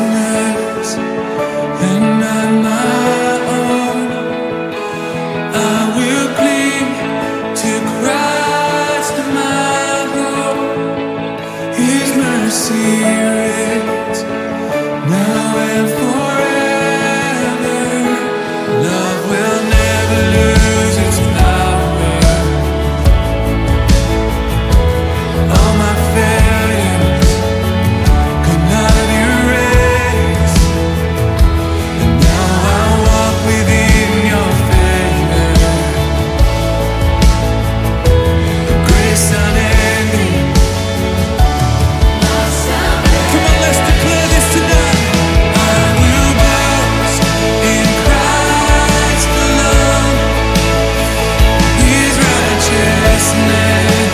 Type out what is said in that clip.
righteousness and not my own. I will cling to Christ my hope. His mercy